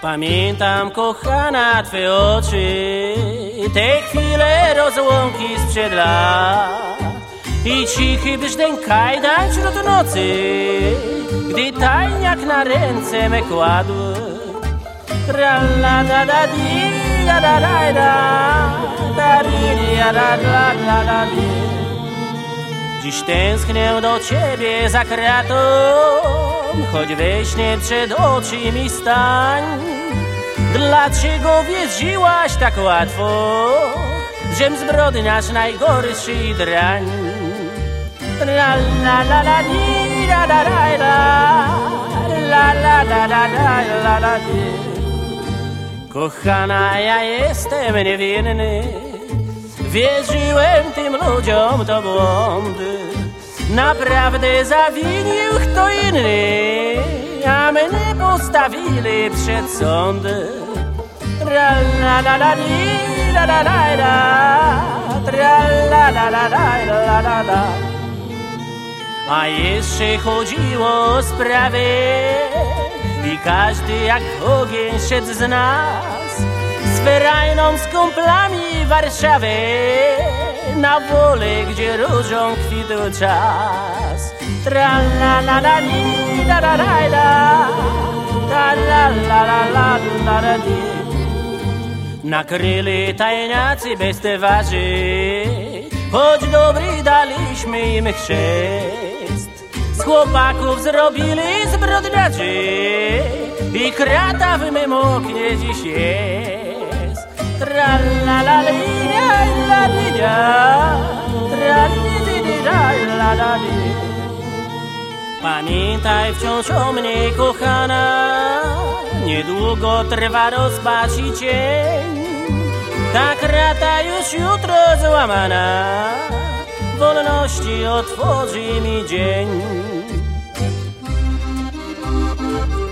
Pamiętam, kochana, twe oczy, te chwile rozłąki sprzed lat i cichy brzdęk kajdan wśród nocy, gdy tajniak na ręce me kładł. Dziś tęsknię do ciebie za kratą, choć we śnie przed oczy mi stań. Dlaczego wierzyłaś tak łatwo, żem zbrodniarz najgorszy drań? La la la la di da da da da, la la da da da la la di. Kochana, ja jestem niewinny, wierzyłem tym ludziom, to błąd. Naprawdę zawinił kto inny, a mnie postawili przed sąd. Tra la la la di da da da da, tra la la la la la la. A jeszcze chodziło o sprawę i każdy jak ogień szedł z nas, z ferajną z kumplami Warszawy, na wolę, gdzie różą kwitł czas. Tra la la la li da da da da, tra la la la la la la di. Nakryli tajniacy bez twarzy, choć dobry daliśmy im chrzest. Z chłopaków zrobili zbrodniarzy i krata w mym oknie dziś jest. Tra la la li la li da, tra li di da la la li. Pamiętaj wciąż o mnie, kochana, niedługo trwa rozpacz i cień. Ta krata już jutro złamana, wolności otworzy mi dzień.